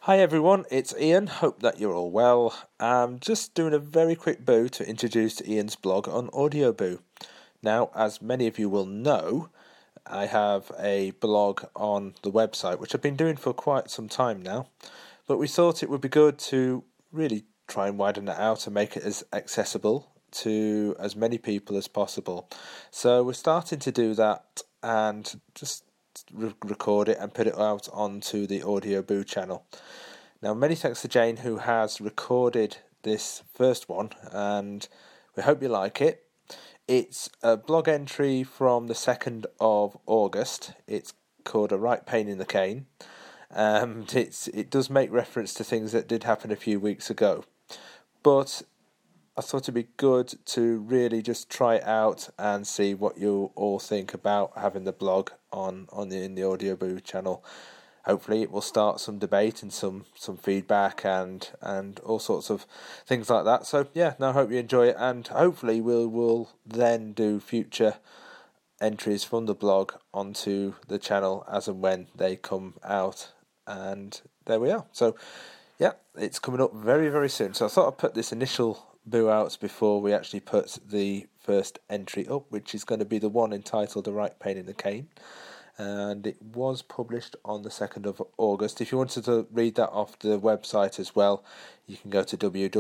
Hi everyone, it's Ian. Hope that you're all well. I'm just doing a very quick boo to introduce Ian's blog on Audioboo. Now, as many of you will know, I have a blog on the website, which I've been doing for quite some time now, but we thought it would be good to really try and widen it out and make it as accessible to as many people as possible. So we're starting to do that and just record it and put it out onto the Audioboo channel. Now, many thanks to Jane who has recorded this first one, and we hope you like it. It's a blog entry from the 2nd of August. It's called A Right Pain in the Cane. It does make reference to things that did happen a few weeks ago, but I thought it'd be good to really just try it out and see what you all think about having the blog in the Audioboo channel. Hopefully it will start some debate and some feedback and all sorts of things like that. So yeah, I hope you enjoy it, and hopefully we'll then do future entries from the blog onto the channel as and when they come out. And there we are. So yeah, it's coming up very, very soon. So I thought I'd put this initial boo out before we actually put the first entry up, which is going to be the one entitled A Right Pain in the Cane. And it was published on the 2nd of August. If you wanted to read that off the website as well, you can go to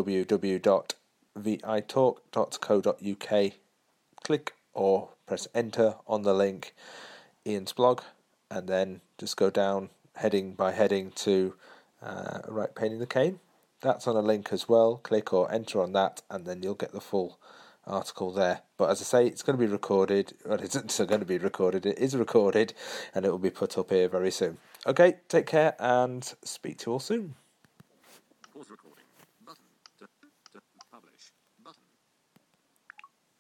www.vitalk.co.uk, click or press enter on the link, Ian's blog, and then just go down heading by heading to Right Pain in the Cane. That's on a link as well. Click or enter on that, and then you'll get the full article there. But as I say, it's going to be recorded. Well, it's going to be recorded. It is recorded, and it will be put up here very soon. Okay, take care, and speak to you all soon. Pause recording.